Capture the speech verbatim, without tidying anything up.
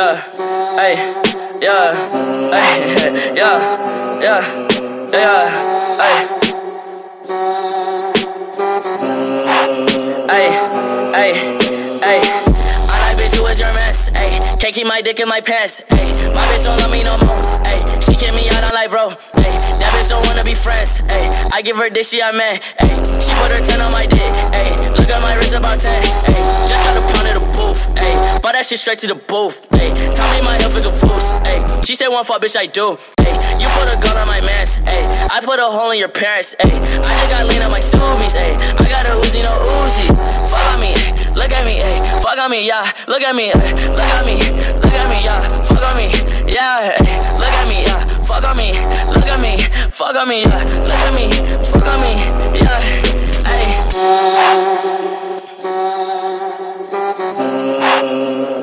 yeah, ay, yeah, ay, yeah, yeah, yeah, ay. Ay, ay, ay. I like bitch who is your mess, ay. Can't keep my dick in my pants, ay. My bitch don't love me no more, ay. She kick me out on life, bro, ay. That bitch don't wanna be friends, ay. I give her dick, she a man, ay. She put her ten on my dick, ay. Look at my wrist about ten, ay. Just got a pound of the booth, ay. Bought that shit straight to the booth, ay. Tell me my health is confused, ay. She said one fuck, bitch, I do, ay. You put a gun on my mans, ay. I put a hole in your parents, ay. I just got lean on my Subies, ay. I got a Uzi, no Uzi. Fuck on me, ay. Look at me, ay. Fuck on me, yeah. Look at me, ay. Look at me, look at me, yeah. Fuck on me, yeah. Ay. Look at me, yeah. Fuck on me, look at me. Fuck on me, yeah. Look at me, fuck on me, yeah. Ay.